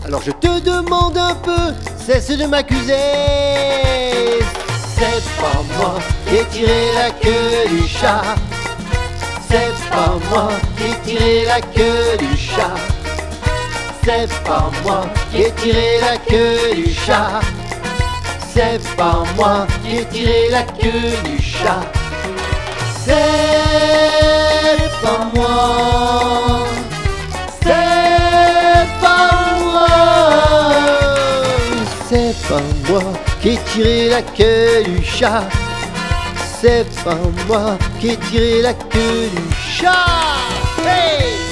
Alors je te demande un peu, cesse de m'accuser. C'est pas moi qui ai tiré la queue du chat. C'est pas moi qui ai tiré la queue du chat. C'est pas moi qui ai tiré la queue du chat. C'est pas moi qui ai tiré la queue du chat. C'est pas moi. C'est pas moi. C'est pas moi qui ai tiré la queue du chat. C'est pas moi qui ai tiré la queue du chat. Hey!